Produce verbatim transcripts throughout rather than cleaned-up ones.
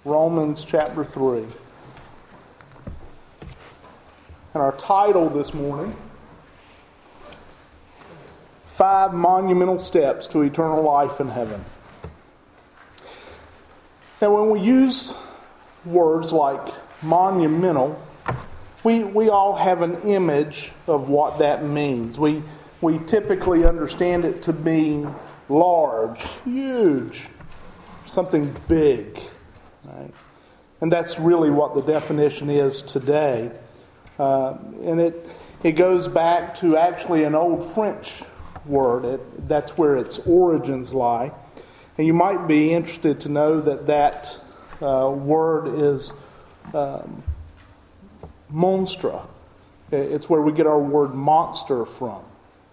Romans chapter three. And our title this morning, Five Monumental Steps to Eternal Life in Heaven. Now when we use words like monumental, we, we all have an image of what that means. We, we typically understand it to mean large, huge, something big. Right? And that's really what the definition is today. Uh, and it it goes back to actually an old French word. It, that's where its origins lie. And you might be interested to know that that uh, word is um, monstre. It's where we get our word monster from.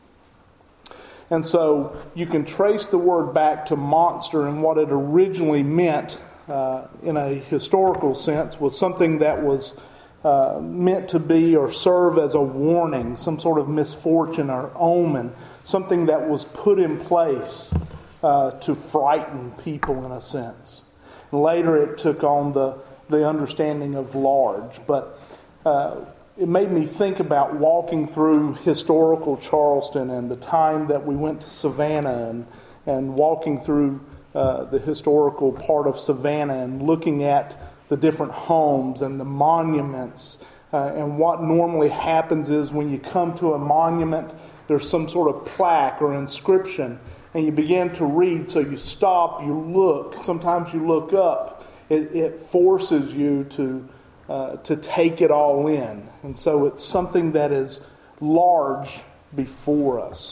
And so you can trace the word back to monster, and what it originally meant uh, in a historical sense was something that was uh, meant to be or serve as a warning, some sort of misfortune or omen, something that was put in place uh, to frighten people in a sense. And later it took on the, the understanding of large, but uh, it made me think about walking through historical Charleston and the time that we went to Savannah and, and walking through uh, the historical part of Savannah and looking at the different homes and the monuments. Uh, and what normally happens is when you come to a monument, there's some sort of plaque or inscription, and you begin to read. So you stop, you look, sometimes you look up. It, it forces you to Uh, to take it all in. And so it's something that is large before us.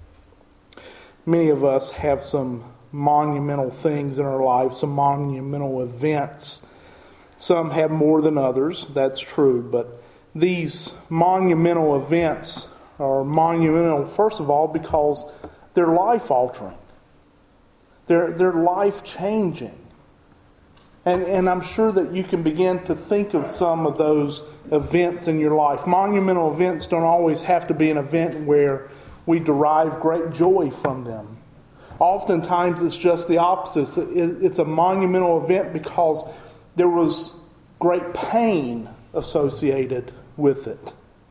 Many of us have some monumental things in our lives, some monumental events. Some have more than others, that's true, but these monumental events are monumental, first of all, because they're life-altering. They're, they're life-changing. And, and I'm sure that you can begin to think of some of those events in your life. Monumental events don't always have to be an event where we derive great joy from them. Oftentimes it's just the opposite. It's a monumental event because there was great pain associated with it.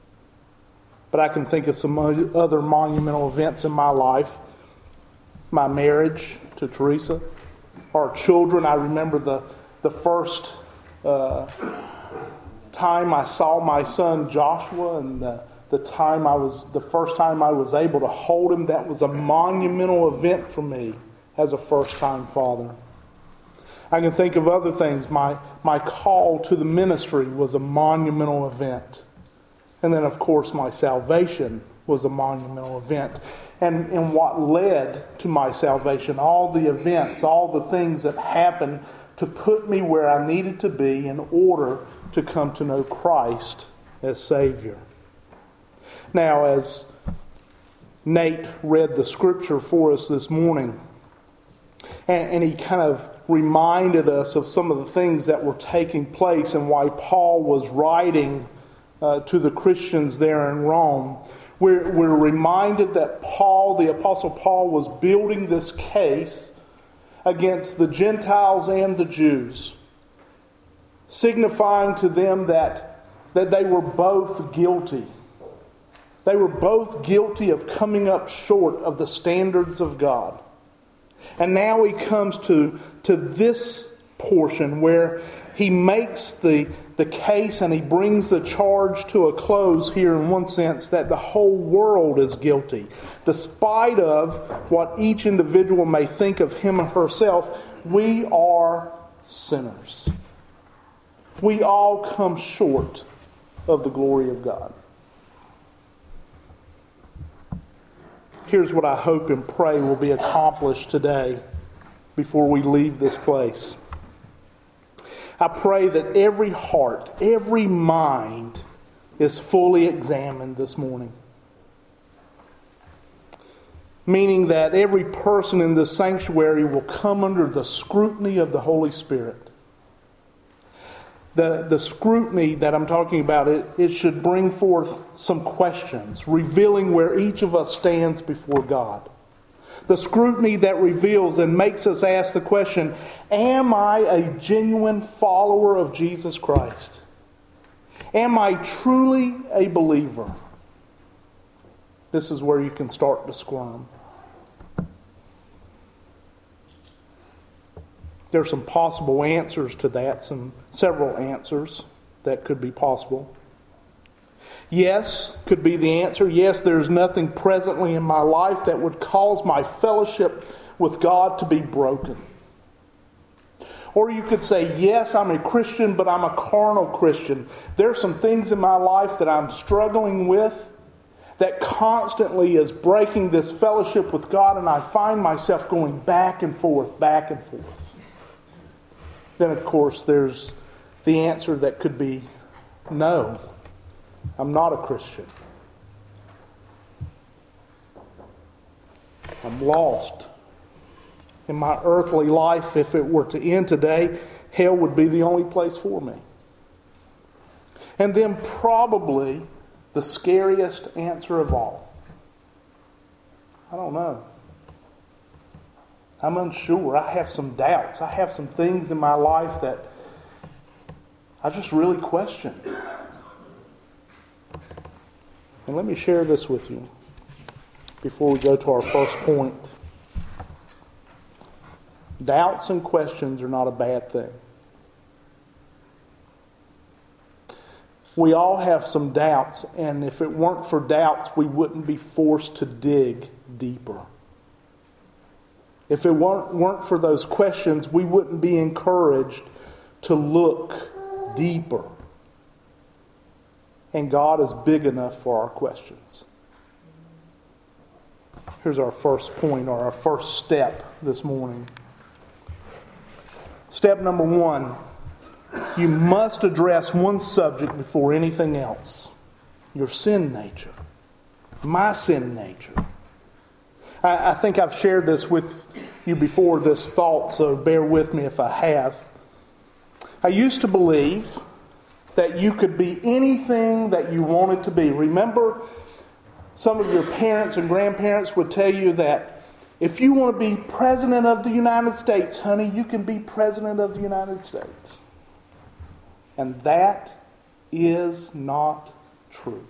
But I can think of some other monumental events in my life. My marriage to Teresa. Our children, I remember the The first uh, time I saw my son Joshua, and the, the time I was the first time I was able to hold him, that was a monumental event for me as a first-time father. I can think of other things. My my call to the ministry was a monumental event, and then of course my salvation was a monumental event. And, and what led to my salvation, all the events, all the things that happened to put me where I needed to be in order to come to know Christ as Savior. Now, as Nate read the scripture for us this morning, and, and he kind of reminded us of some of the things that were taking place and why Paul was writing uh, to the Christians there in Rome, we're, we're reminded that Paul, the Apostle Paul, was building this case against the Gentiles and the Jews, signifying to them that, that they were both guilty. They were both guilty of coming up short of the standards of God. And now he comes to, to this portion where he makes the, the case and he brings the charge to a close here in one sense that the whole world is guilty. Despite of what each individual may think of him or herself, we are sinners. We all come short of the glory of God. Here's what I hope and pray will be accomplished today before we leave this place. I pray that every heart, every mind is fully examined this morning. Meaning that every person in this sanctuary will come under the scrutiny of the Holy Spirit. The, the scrutiny that I'm talking about, it, it should bring forth some questions, revealing where each of us stands before God. The scrutiny that reveals and makes us ask the question, am I a genuine follower of Jesus Christ? Am I truly a believer? This is where you can start to squirm. There are some possible answers to that, some several answers that could be possible. Yes, could be the answer. Yes, there's nothing presently in my life that would cause my fellowship with God to be broken. Or you could say, yes, I'm a Christian, but I'm a carnal Christian. There are some things in my life that I'm struggling with that constantly is breaking this fellowship with God, and I find myself going back and forth, back and forth. Then, of course, there's the answer that could be, no, I'm not a Christian. I'm lost. In my earthly life, if it were to end today, hell would be the only place for me. And then probably the scariest answer of all. I don't know. I'm unsure. I have some doubts. I have some things in my life that I just really question. And let me share this with you before we go to our first point. Doubts and questions are not a bad thing. We all have some doubts, and if it weren't for doubts, we wouldn't be forced to dig deeper. If it weren't, weren't for those questions, we wouldn't be encouraged to look deeper. And God is big enough for our questions. Here's our first point, or our first step this morning. Step number one, you must address one subject before anything else. Your sin nature. My sin nature. I, I think I've shared this with you before, this thought, so bear with me if I have. I used to believe that you could be anything that you wanted to be. Remember, some of your parents and grandparents would tell you that if you want to be president of the United States, honey, you can be president of the United States. And that is not true.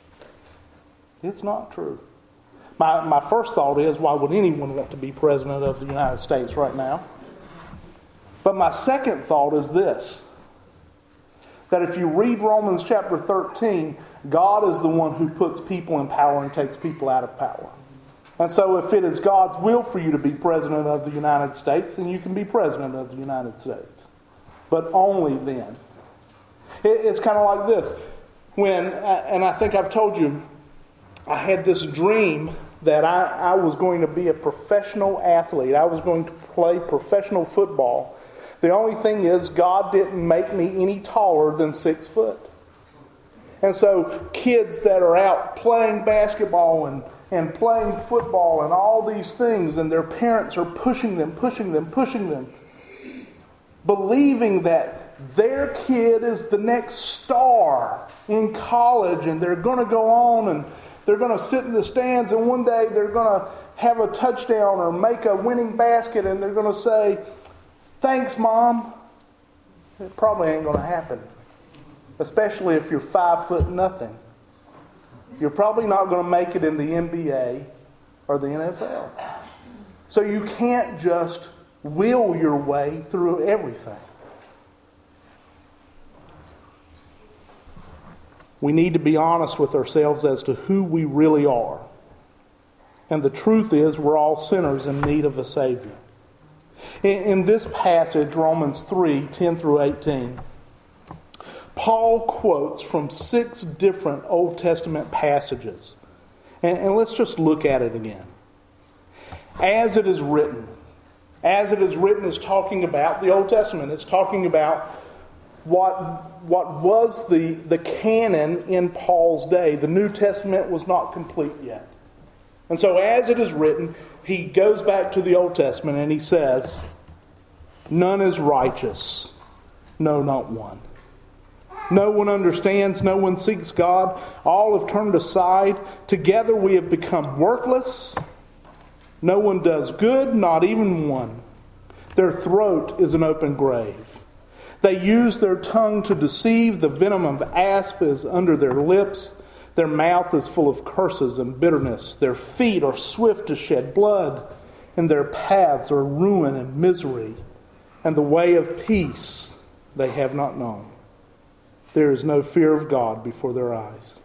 It's not true. My, my first thought is, why would anyone want to be president of the United States right now? But my second thought is this, that if you read Romans chapter thirteen, God is the one who puts people in power and takes people out of power. And so if it is God's will for you to be president of the United States, then you can be president of the United States. But only then. It's kind of like this. When, and I think I've told you, I had this dream that I, I was going to be a professional athlete. I was going to play professional football. The only thing is, God didn't make me any taller than six foot. And so kids that are out playing basketball and, and playing football and all these things, and their parents are pushing them, pushing them, pushing them, believing that their kid is the next star in college, and they're going to go on and they're going to sit in the stands, and one day they're going to have a touchdown or make a winning basket, and they're going to say, "Thanks, Mom." It probably ain't going to happen. Especially if you're five foot nothing. You're probably not going to make it in the N B A or the N F L. So you can't just will your way through everything. We need to be honest with ourselves as to who we really are. And the truth is, we're all sinners in need of a Savior. In, in this passage, Romans three, ten through eighteen, Paul quotes from six different Old Testament passages. And, and let's just look at it again. As it is written. As it is written is talking about the Old Testament. It's talking about what, what was the, the canon in Paul's day. The New Testament was not complete yet. And so as it is written, he goes back to the Old Testament and he says, "None is righteous, no, not one. No one understands, no one seeks God. All have turned aside. Together we have become worthless. No one does good, not even one. Their throat is an open grave. They use their tongue to deceive. The venom of asp is under their lips. Their mouth is full of curses and bitterness. Their feet are swift to shed blood, and their paths are ruin and misery. And the way of peace they have not known. There is no fear of God before their eyes.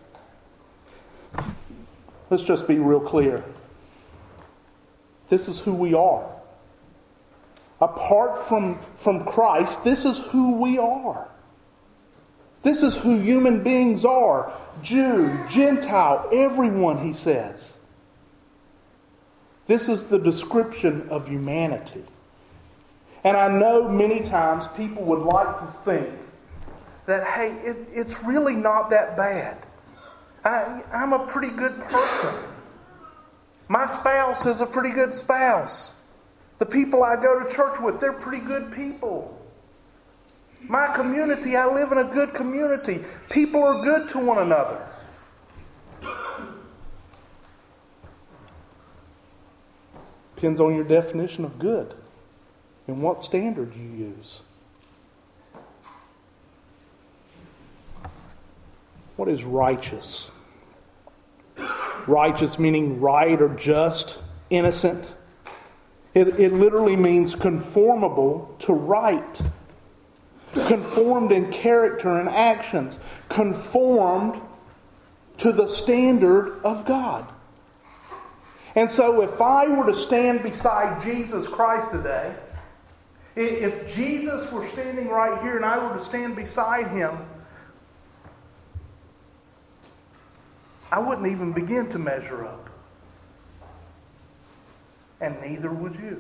Let's just be real clear. This is who we are. Apart from, from Christ, this is who we are. This is who human beings are. Jew, Gentile, everyone, he says. This is the description of humanity. And I know many times people would like to think that, hey, it, it's really not that bad. I, I'm a pretty good person. My spouse is a pretty good spouse. The people I go to church with, they're pretty good people. My community, I live in a good community. People are good to one another. Depends on your definition of good and what standard you use. What is righteous? Righteous meaning right or just, innocent. It, it literally means conformable to right. Conformed in character and actions. Conformed to the standard of God. And so if I were to stand beside Jesus Christ today, if Jesus were standing right here and I were to stand beside Him, I wouldn't even begin to measure up. And neither would you.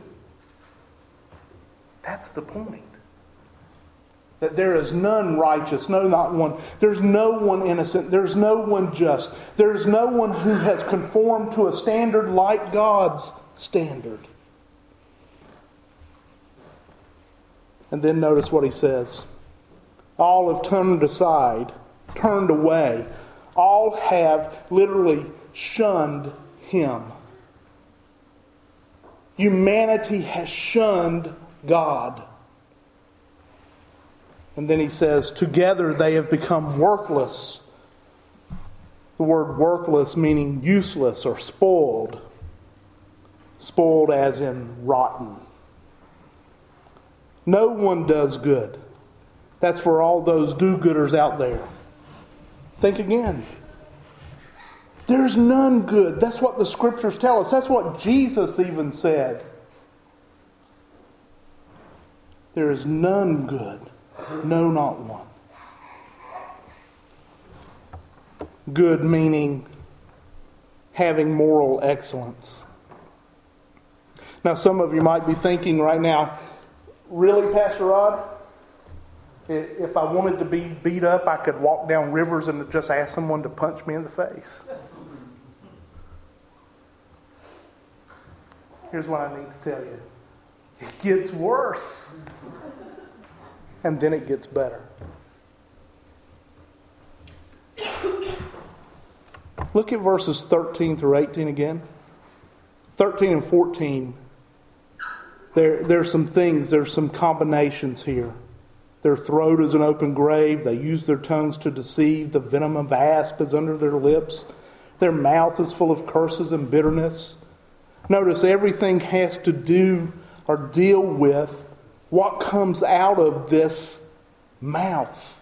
That's the point. That there is none righteous, no, not one. There's no one innocent. There's no one just. There's no one who has conformed to a standard like God's standard. And then notice what he says. All have turned aside, turned away. All have literally shunned him. Humanity has shunned God. And then he says, together they have become worthless. The word worthless meaning useless or spoiled. Spoiled as in rotten. No one does good. That's for all those do-gooders out there. Think again. There's none good. That's what the Scriptures tell us. That's what Jesus even said. There is none good. No, not one. Good meaning having moral excellence. Now, some of you might be thinking right now, really, Pastor Rod? If I wanted to be beat up, I could walk down rivers and just ask someone to punch me in the face. Here's what I need to tell you. It gets worse. And then it gets better. Look at verses thirteen through eighteen again. thirteen and fourteen. There, there's some things, there's some combinations here. Their throat is an open grave. They use their tongues to deceive. The venom of asp is under their lips. Their mouth is full of curses and bitterness. Notice everything has to do or deal with what comes out of this mouth.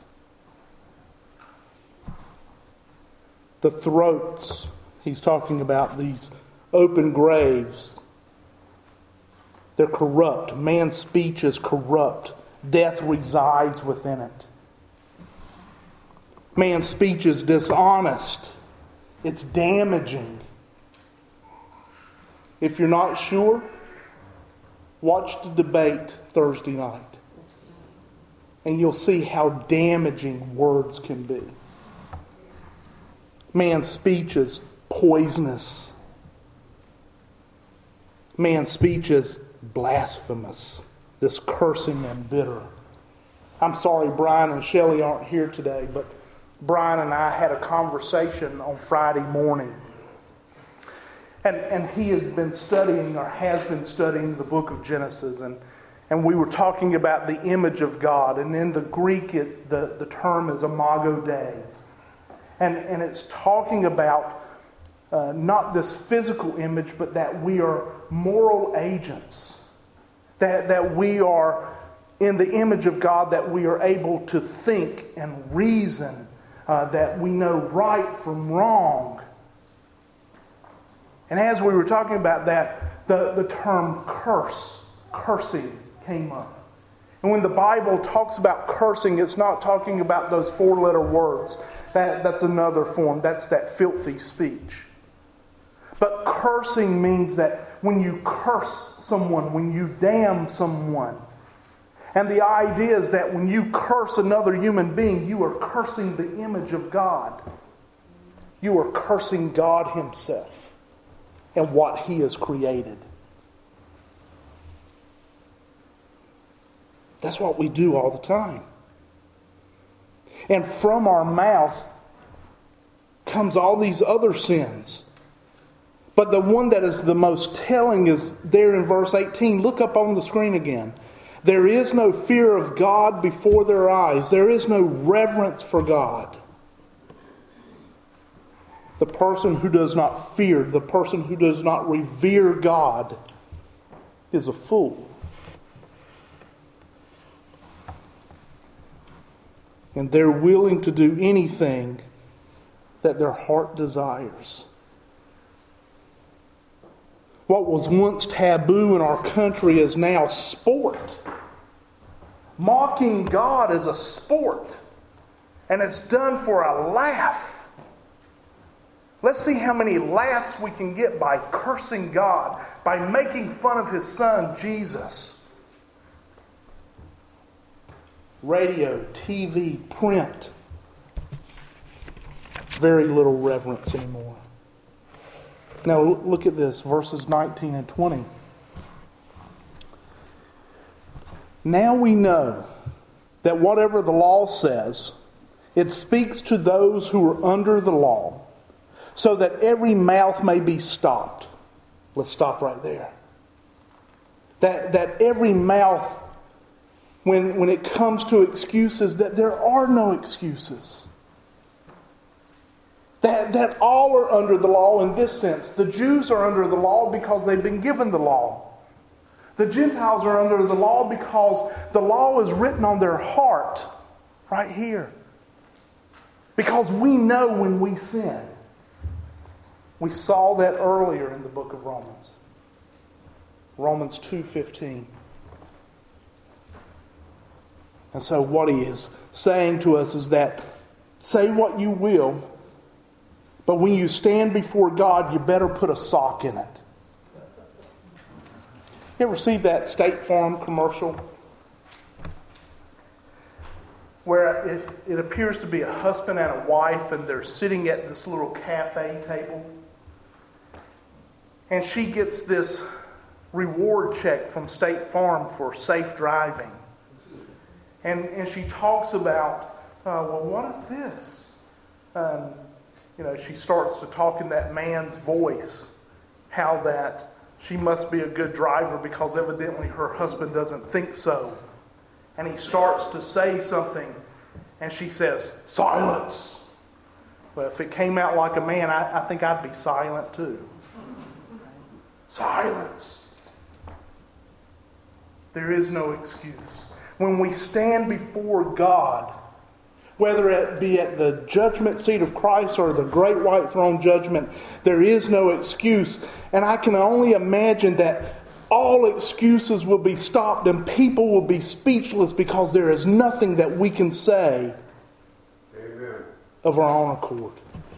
The throats, he's talking about these open graves. They're corrupt. Man's speech is corrupt. Death resides within it. Man's speech is dishonest. It's damaging. If you're not sure, watch the debate Thursday night. And you'll see how damaging words can be. Man's speech is poisonous. Man's speech is blasphemous. This cursing and bitter. I'm sorry Brian and Shelley aren't here today, but Brian and I had a conversation on Friday morning. And, and he had been studying, or has been studying, the book of Genesis. And, and we were talking about the image of God. And in the Greek, it, the, the term is imago Dei. And, and it's talking about uh, not this physical image, but that we are moral agents. That, that we are in the image of God, that we are able to think and reason. Uh, that we know right from wrong. And as we were talking about that, the, the term curse, cursing came up. And when the Bible talks about cursing, it's not talking about those four-letter words. That, that's another form. That's that filthy speech. But cursing means that when you curse someone, when you damn someone. And the idea is that when you curse another human being, you are cursing the image of God. You are cursing God Himself and what He has created. That's what we do all the time. And from our mouth comes all these other sins. But the one that is the most telling is there in verse eighteen. Look up on the screen again. There is no fear of God before their eyes. There is no reverence for God. The person who does not fear, the person who does not revere God is a fool. And they're willing to do anything that their heart desires. What was once taboo in our country is now sport. Mocking God is a sport. And it's done for a laugh. Let's see how many laughs we can get by cursing God, by making fun of His Son, Jesus. Radio, T V, print. Very little reverence anymore. Now look at this, verses nineteen and twenty. Now we know that whatever the law says, it speaks to those who are under the law, so that every mouth may be stopped. Let's stop right there. That, that every mouth, when, when it comes to excuses, that there are no excuses. That, that all are under the law in this sense. The Jews are under the law because they've been given the law. The Gentiles are under the law because the law is written on their heart right here. Because we know when we sin. We saw that earlier in the book of Romans. Romans two fifteen. And so what he is saying to us is that say what you will, but when you stand before God, you better put a sock in it. You ever see that State Farm commercial? Where it, it appears to be a husband and a wife, and they're sitting at this little cafe table. And she gets this reward check from State Farm for safe driving. And, and she talks about, uh, well, what is this? Um, you know, she starts to talk in that man's voice, how that she must be a good driver because evidently her husband doesn't think so. And he starts to say something, and she says, silence. Well, if it came out like a man, I, I think I'd be silent too. Silence. There is no excuse. When we stand before God, whether it be at the judgment seat of Christ or the great white throne judgment, there is no excuse. And I can only imagine that all excuses will be stopped and people will be speechless because there is nothing that we can say Amen. Of our own accord.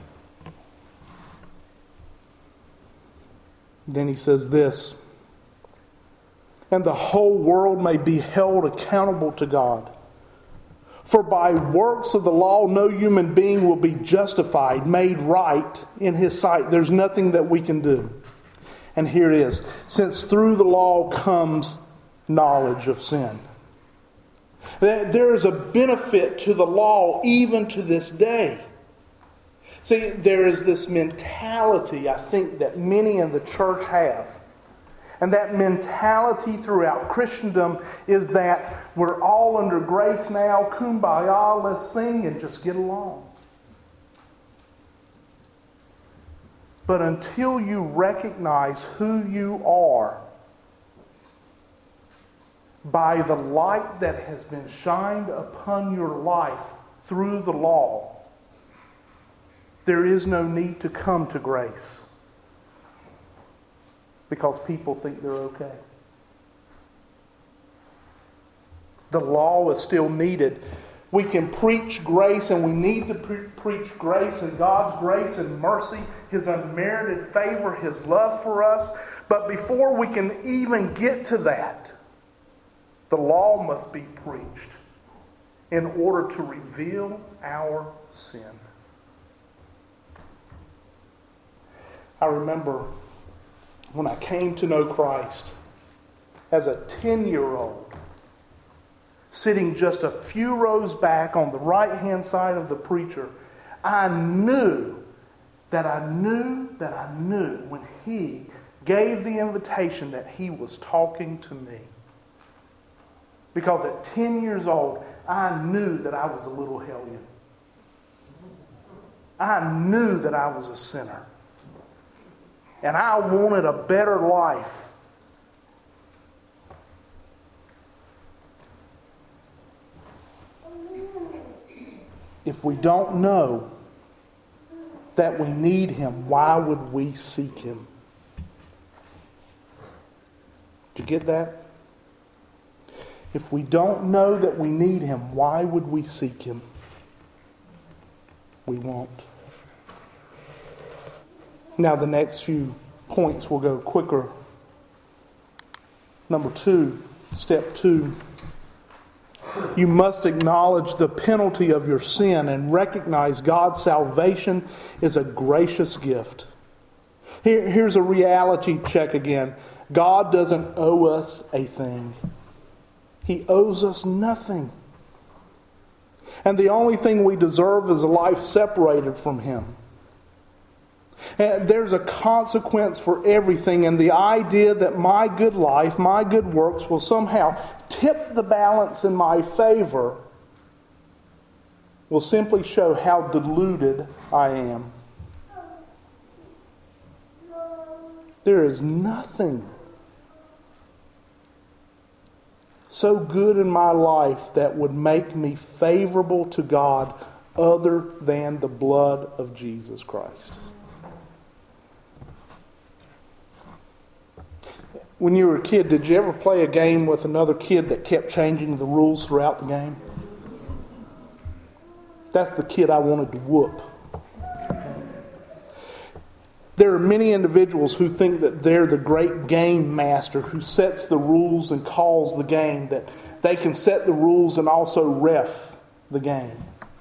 Then he says this, and the whole world may be held accountable to God. For by works of the law, no human being will be justified, made right in his sight. There's nothing that we can do. And here it is. Since through the law comes knowledge of sin. There is a benefit to the law even to this day. See, there is this mentality, I think, that many in the church have. And that mentality throughout Christendom is that we're all under grace now, kumbaya, let's sing and just get along. But until you recognize who you are by the light that has been shined upon your life through the law, there is no need to come to grace because people think they're okay. The law is still needed. We can preach grace, and we need to pre- preach grace and God's grace and mercy, His unmerited favor, His love for us. But before we can even get to that, the law must be preached in order to reveal our sin. I remember when I came to know Christ as a ten-year-old, sitting just a few rows back on the right-hand side of the preacher, I knew that I knew that I knew when he gave the invitation that he was talking to me. Because at ten years old, I knew that I was a little hellion. I knew that I was a sinner. And I wanted a better life. If we don't know that we need Him, why would we seek Him? Did you get that? If we don't know that we need Him, why would we seek Him? We won't. Now the next few points will go quicker. Number two, step two. You must acknowledge the penalty of your sin and recognize God's salvation is a gracious gift. Here, here's a reality check again. God doesn't owe us a thing. He owes us nothing. And the only thing we deserve is a life separated from Him. And there's a consequence for everything, and the idea that my good life, my good works will somehow tip the balance in my favor will simply show how deluded I am. There is nothing so good in my life that would make me favorable to God other than the blood of Jesus Christ. When you were a kid, did you ever play a game with another kid that kept changing the rules throughout the game? That's the kid I wanted to whoop. There are many individuals who think that they're the great game master who sets the rules and calls the game, that they can set the rules and also ref the game.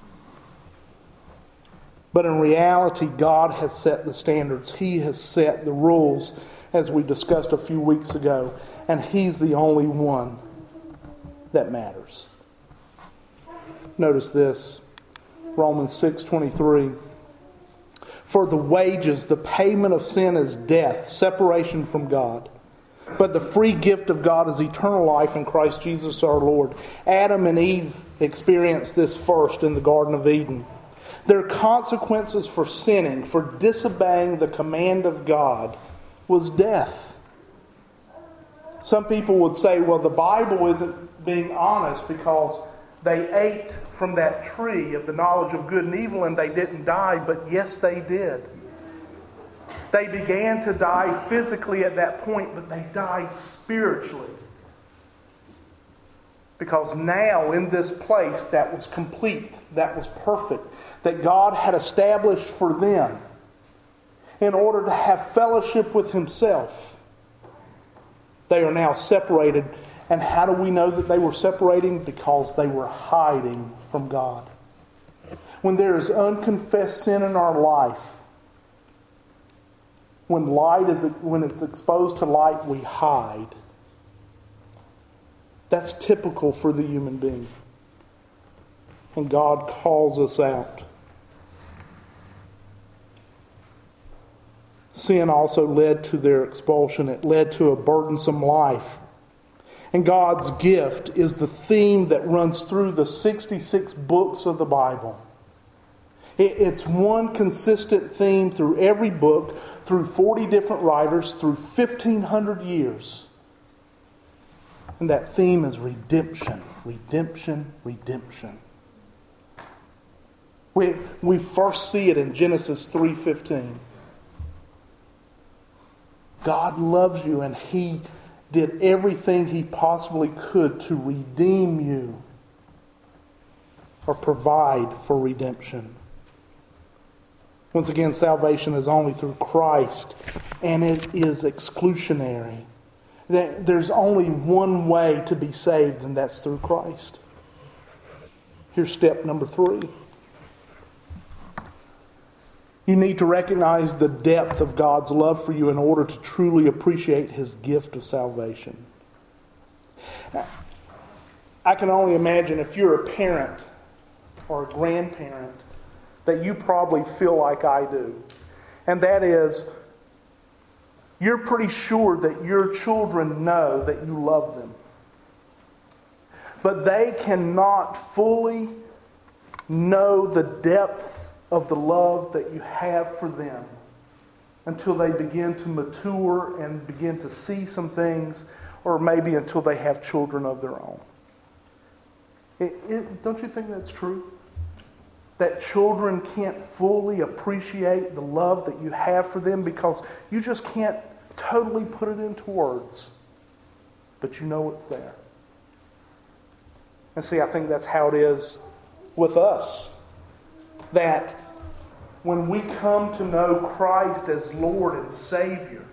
But in reality, God has set the standards. He has set the rules, as we discussed a few weeks ago, and He's the only one that matters. Notice this, Romans six twenty-three. For the wages, the payment of sin is death, separation from God. But the free gift of God is eternal life in Christ Jesus our Lord. Adam and Eve experienced this first in the Garden of Eden. Their consequences for sinning, for disobeying the command of God, was death. Some people would say, well, the Bible isn't being honest because they ate from that tree of the knowledge of good and evil and they didn't die. But yes, they did. They began to die physically at that point, but they died spiritually. Because now in this place that was complete, that was perfect, that God had established for them, in order to have fellowship with Himself, they are now separated. And how do we know that they were separating? Because they were hiding from God. When there is unconfessed sin in our life, when light is when it's exposed to light, we hide. That's typical for the human being. And God calls us out. Sin also led to their expulsion. It led to a burdensome life. And God's gift is the theme that runs through the sixty-six books of the Bible. It's one consistent theme through every book, through forty different writers, through fifteen hundred years. And that theme is redemption, redemption, redemption. We, we first see it in Genesis three fifteen. God loves you, and He did everything He possibly could to redeem you or provide for redemption. Once again, salvation is only through Christ, and it is exclusionary. There's only one way to be saved, and that's through Christ. Here's step number three. You need to recognize the depth of God's love for you in order to truly appreciate His gift of salvation. I can only imagine if you're a parent or a grandparent that you probably feel like I do. And that is, you're pretty sure that your children know that you love them. But they cannot fully know the depths of the love that you have for them until they begin to mature and begin to see some things, or maybe until they have children of their own. It, it, don't you think that's true? That children can't fully appreciate the love that you have for them because you just can't totally put it into words. But you know it's there. And see, I think that's how it is with us. That when we come to know Christ as Lord and Savior,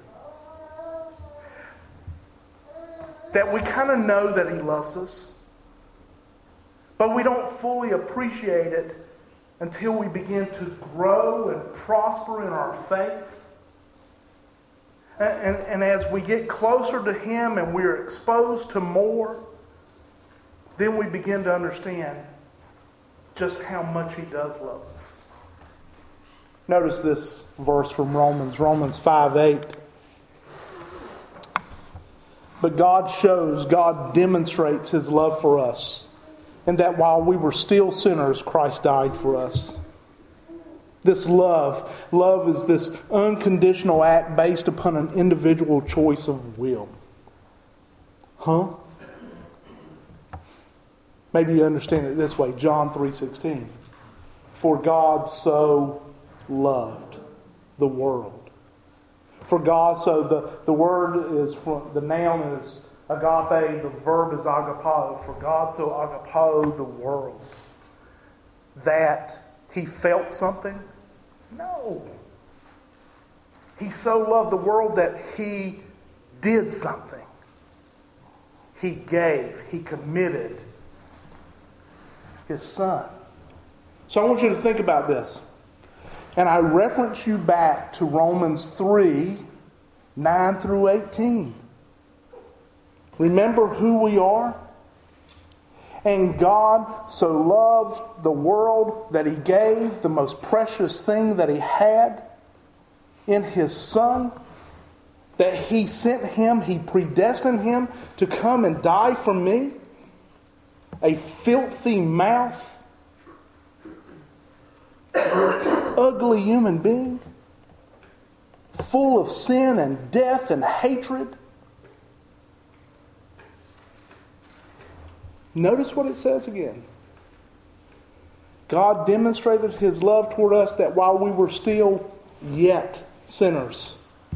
that we kind of know that He loves us, but we don't fully appreciate it until we begin to grow and prosper in our faith. And, and, and as we get closer to Him and we're exposed to more, then we begin to understand just how much He does love us. Notice this verse from Romans, Romans five eight. But God shows, God demonstrates His love for us, and that while we were still sinners, Christ died for us. This love, love is this unconditional act based upon an individual choice of will. Huh? Maybe you understand it this way, John three sixteen. For God so loved the world. For God so, the, the word is, from, the noun is agape, the verb is agapao. For God so agapao the world. That He felt something? No. He so loved the world that He did something. He gave, He committed His Son. So I want you to think about this. And I reference you back to Romans three, nine through eighteen. Remember who we are? And God so loved the world that He gave the most precious thing that He had in His Son, that He sent Him, He predestined Him to come and die for me, a filthy mouth, ugly human being, full of sin and death and hatred. Notice what it says again. God demonstrated His love toward us that while we were still yet sinners.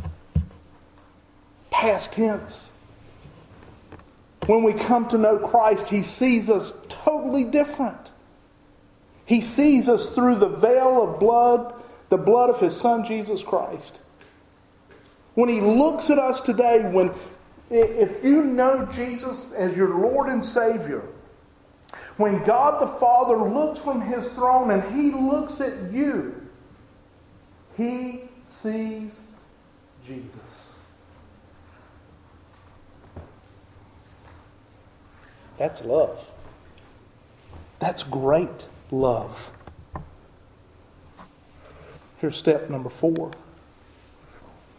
Past tense. When we come to know Christ, He sees us totally different. He sees us through the veil of blood, the blood of His Son, Jesus Christ. When He looks at us today, when if you know Jesus as your Lord and Savior, when God the Father looks from His throne and He looks at you, He sees Jesus. That's love. That's great love. Here's step number four.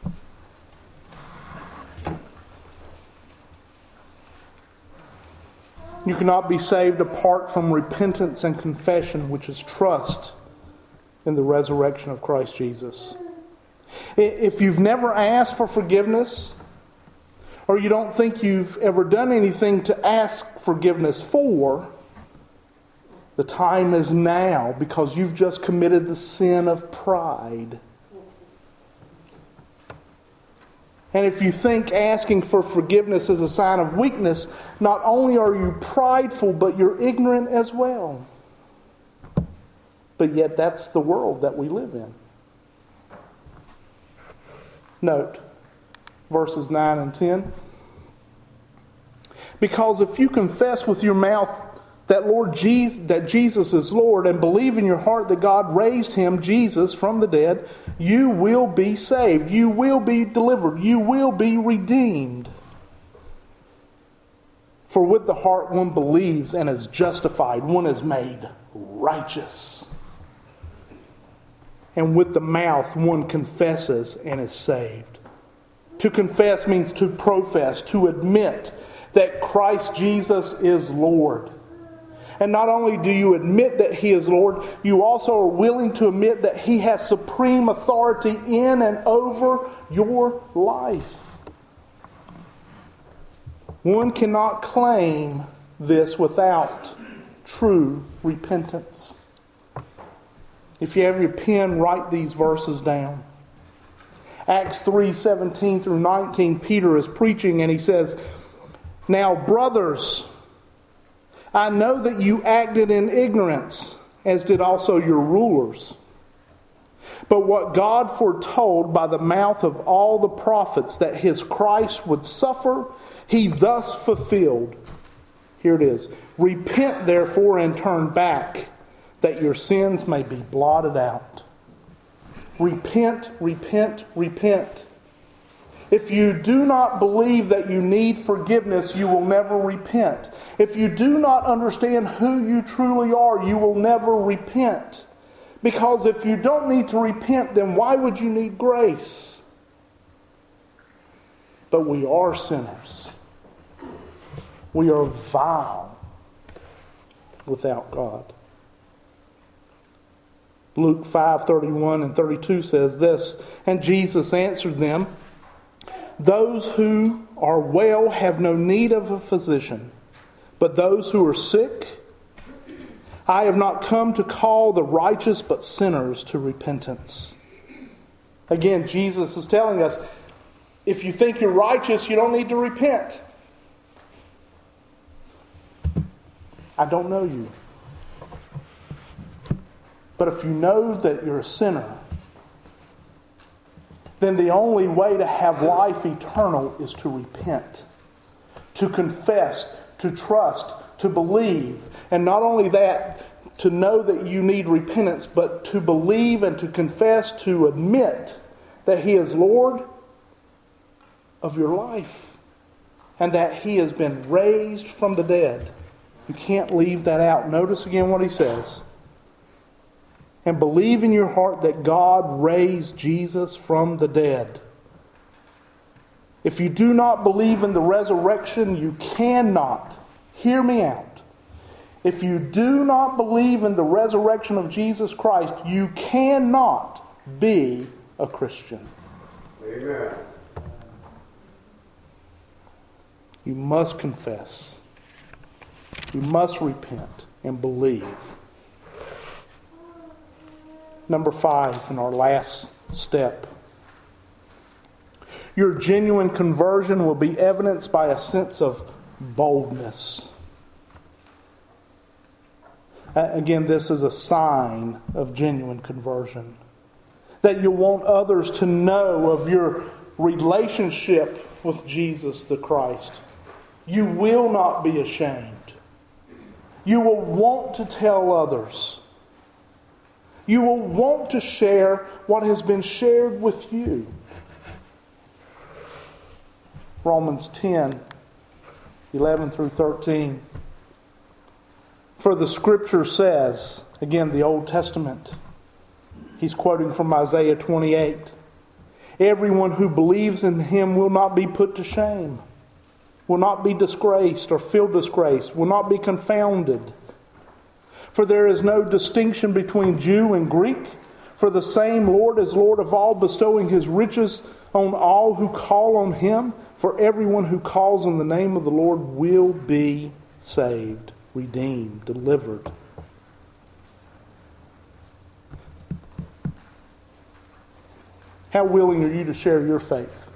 You cannot be saved apart from repentance and confession, which is trust in the resurrection of Christ Jesus. If you've never asked for forgiveness, or you don't think you've ever done anything to ask forgiveness for, the time is now, because you've just committed the sin of pride. And if you think asking for forgiveness is a sign of weakness, not only are you prideful, but you're ignorant as well. But yet that's the world that we live in. Note verses nine and ten. Because if you confess with your mouth that Lord Jesus, that Jesus is Lord, and believe in your heart that God raised him, Jesus, from the dead, you will be saved. You will be delivered. You will be redeemed. For with the heart one believes and is justified. One is made righteous. And with the mouth one confesses and is saved. To confess means to profess, to admit that Christ Jesus is Lord. And not only do you admit that he is Lord, you also are willing to admit that he has supreme authority in and over your life. One cannot claim this without true repentance. If you have your pen, write these verses down. Acts three seventeen through nineteen, Peter is preaching and he says, "Now, brothers, I know that you acted in ignorance, as did also your rulers. But what God foretold by the mouth of all the prophets that his Christ would suffer, he thus fulfilled." Here it is. "Repent therefore and turn back, that your sins may be blotted out." Repent, repent, repent. If you do not believe that you need forgiveness, you will never repent. If you do not understand who you truly are, you will never repent. Because if you don't need to repent, then why would you need grace? But we are sinners. We are vile without God. Luke five thirty-one and thirty-two says this, "And Jesus answered them, 'Those who are well have no need of a physician, but those who are sick. I have not come to call the righteous, but sinners to repentance.'" Again, Jesus is telling us, if you think you're righteous, you don't need to repent. I don't know you. But if you know that you're a sinner, then the only way to have life eternal is to repent, to confess, to trust, to believe. And not only that, to know that you need repentance, but to believe and to confess, to admit that he is Lord of your life and that he has been raised from the dead. You can't leave that out. Notice again what he says. "And believe in your heart that God raised Jesus from the dead." If you do not believe in the resurrection, you cannot, hear me out. If you do not believe in the resurrection of Jesus Christ, you cannot be a Christian. Amen. You must confess. You must repent and believe. Number five, in our last step. Your genuine conversion will be evidenced by a sense of boldness. Again, this is a sign of genuine conversion. That you want others to know of your relationship with Jesus the Christ. You will not be ashamed. You will want to tell others. You will want to share what has been shared with you. Romans ten, eleven through thirteen. "For the Scripture says," again the Old Testament, he's quoting from Isaiah twenty-eight, "Everyone who believes in him will not be put to shame. will not be disgraced or feel disgraced, will not be confounded. For there is no distinction between Jew and Greek, for the same Lord is Lord of all, bestowing his riches on all who call on him. For everyone who calls on the name of the Lord will be saved, redeemed, delivered. How willing are you to share your faith?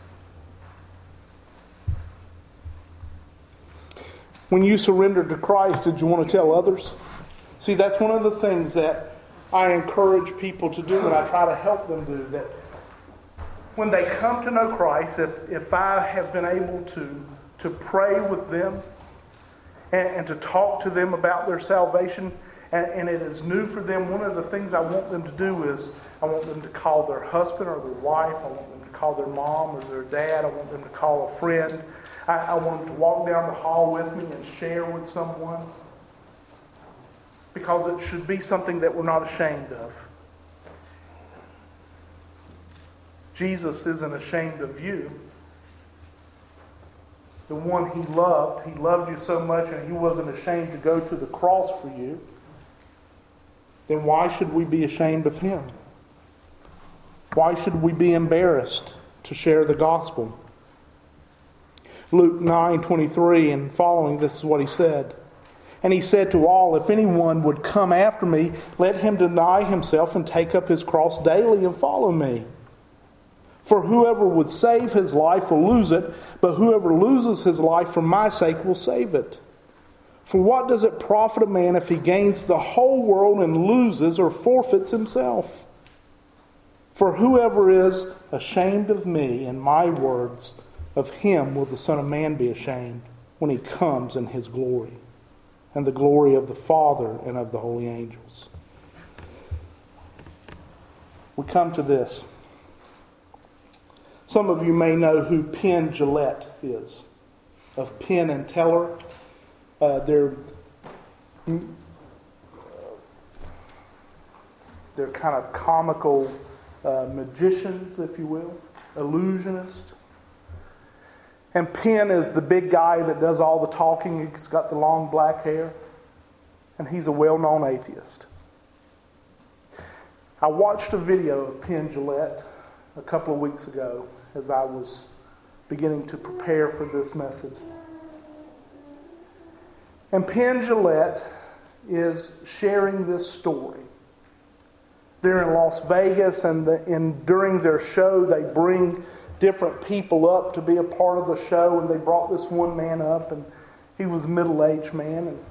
When you surrendered to Christ, did you want to tell others? See, that's one of the things that I encourage people to do, and I try to help them do, that when they come to know Christ, if, if I have been able to, to pray with them and, and to talk to them about their salvation, and, and it is new for them, one of the things I want them to do is I want them to call their husband or their wife, I want them to call their mom or their dad, I want them to call a friend, I, I want them to walk down the hall with me and share with someone. Because it should be something that we're not ashamed of. Jesus isn't ashamed of you. The one he loved, he loved you so much and he wasn't ashamed to go to the cross for you. Then why should we be ashamed of him? Why should we be embarrassed to share the gospel? Luke nine twenty-three and following, this is what he said. And he said to all, if anyone would come after me, let him deny himself and take up his cross daily and follow me. For whoever would save his life will lose it, but whoever loses his life for my sake will save it. For what does it profit a man if he gains the whole world and loses or forfeits himself? For whoever is ashamed of me and my words, of him will the Son of Man be ashamed when he comes in his glory, and the glory of the Father and of the holy angels. We come to this. Some of you may know who Penn Jillette is, of Penn and Teller. Uh, they're, they're kind of comical uh, magicians, if you will, illusionists. And Penn is the big guy that does all the talking. He's got the long black hair. And he's a well-known atheist. I watched a video of Penn Jillette a couple of weeks ago as I was beginning to prepare for this message. And Penn Jillette is sharing this story. They're in Las Vegas, and, the, and during their show, they bring different people up to be a part of the show, and they brought this one man up, and he was a middle-aged man. And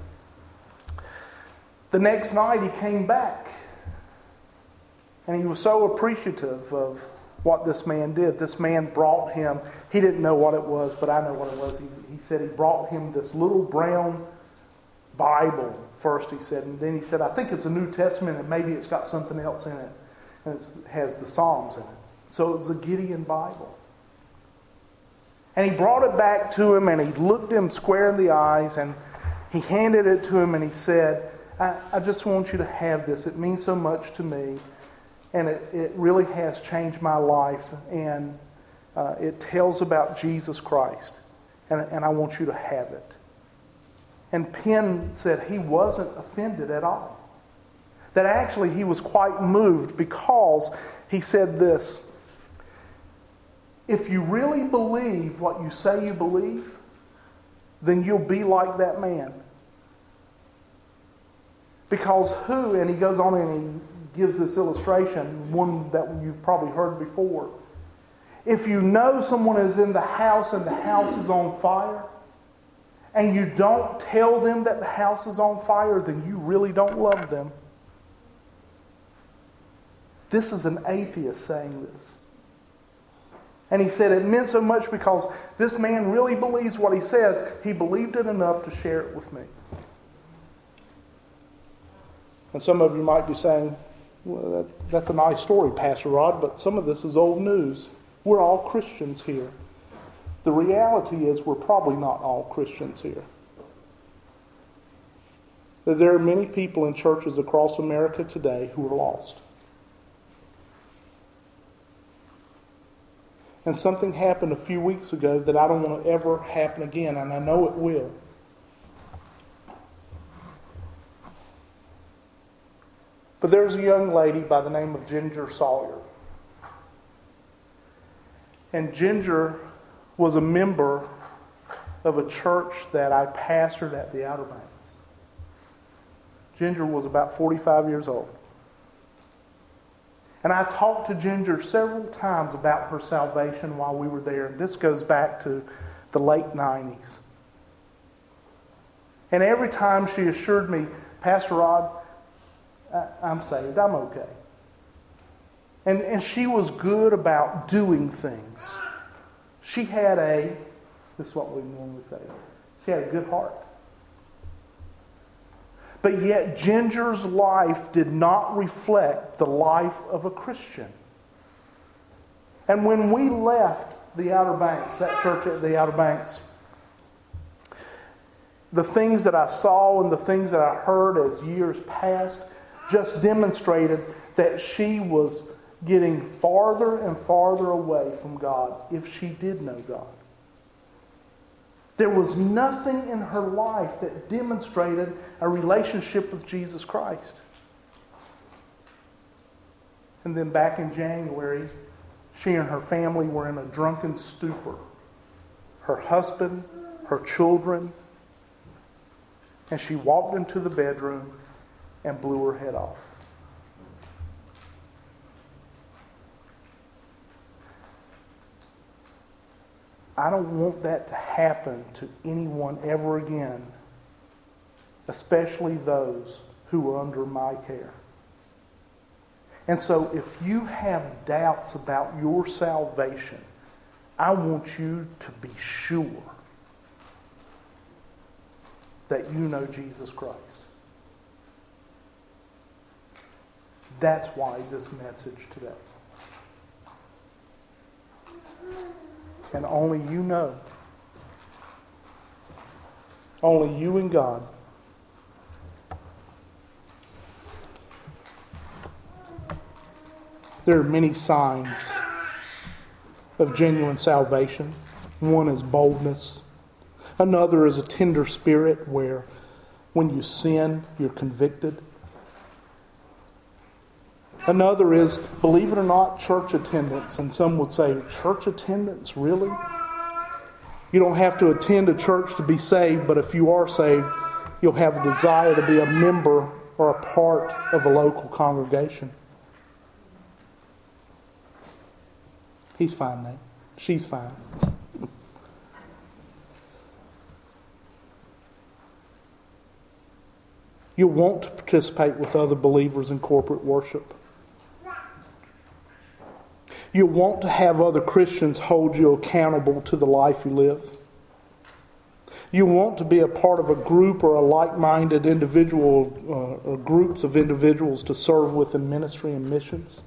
the next night, he came back, and he was so appreciative of what this man did. This man brought him, he didn't know what it was, but I know what it was. He, he said he brought him this little brown Bible first, he said, and then he said, I think it's a New Testament, and maybe it's got something else in it, and it has the Psalms in it. So it was a Gideon Bible. And he brought it back to him, and he looked him square in the eyes, and he handed it to him, and he said, I, I just want you to have this. It means so much to me, and it, it really has changed my life, and uh, it tells about Jesus Christ, and, and I want you to have it. And Penn said he wasn't offended at all. That actually he was quite moved, because he said this: if you really believe what you say you believe, then you'll be like that man. Because who, and he goes on and he gives this illustration, one that you've probably heard before. If you know someone is in the house and the house is on fire, and you don't tell them that the house is on fire, then you really don't love them. This is an atheist saying this. And he said it meant so much because this man really believes what he says. He believed it enough to share it with me. And some of you might be saying, well, that, that's a nice story, Pastor Rod, but some of this is old news. We're all Christians here. The reality is we're probably not all Christians here. That there are many people in churches across America today who are lost. And something happened a few weeks ago that I don't want to ever happen again, and I know it will. But there's a young lady by the name of Ginger Sawyer. And Ginger was a member of a church that I pastored at the Outer Banks. Ginger was about forty-five years old. And I talked to Ginger several times about her salvation while we were there. And this goes back to the late nineties. And every time she assured me, Pastor Rod, I'm saved, I'm okay. And, and she was good about doing things. She had a, this is what we normally say, she had a good heart. But yet Ginger's life did not reflect the life of a Christian. And when we left the Outer Banks, that church at the Outer Banks, the things that I saw and the things that I heard as years passed just demonstrated that she was getting farther and farther away from God if she did know God. There was nothing in her life that demonstrated a relationship with Jesus Christ. And then back in January, she and her family were in a drunken stupor. Her husband, her children, and she walked into the bedroom and blew her head off. I don't want that to happen to anyone ever again, especially those who are under my care. And so if you have doubts about your salvation, I want you to be sure that you know Jesus Christ. That's why this message today. And only you know. Only you and God. There are many signs of genuine salvation. One is boldness. Another is a tender spirit where when you sin, you're convicted. Another is, believe it or not, church attendance. And some would say, church attendance, really? You don't have to attend a church to be saved, but if you are saved, you'll have a desire to be a member or a part of a local congregation. He's fine now. She's fine. You'll want to participate with other believers in corporate worship. You want to have other Christians hold you accountable to the life you live. You want to be a part of a group or a like-minded individual uh, or groups of individuals to serve with in ministry and missions.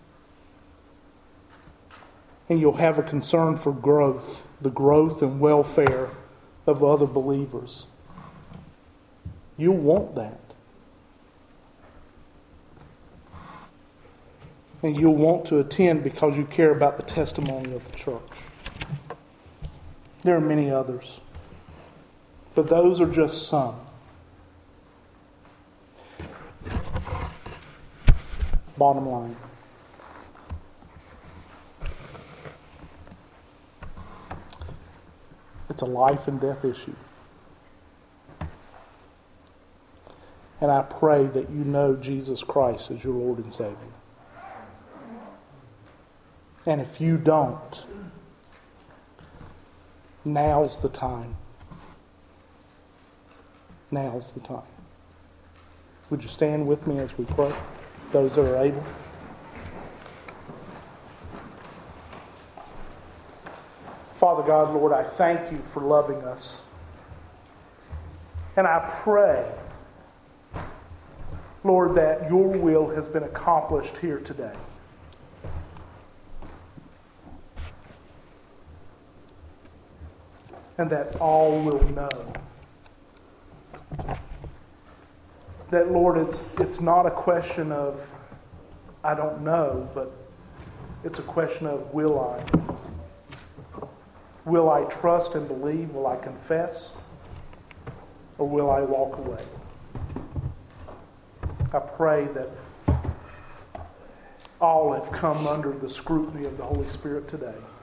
And you'll have a concern for growth, the growth and welfare of other believers. You'll want that. And you'll want to attend because you care about the testimony of the church. There are many others, but those are just some. Bottom line. It's a life and death issue. And I pray that you know Jesus Christ as your Lord and Savior. And if you don't, now's the time. Now's the time. Would you stand with me as we pray? Those that are able. Father God, Lord, I thank you for loving us. And I pray, Lord, that your will has been accomplished here today. And that all will know that, Lord, it's it's not a question of I don't know, but it's a question of will I? Will I trust and believe? Will I confess? Or will I walk away? I pray that all have come under the scrutiny of the Holy Spirit today.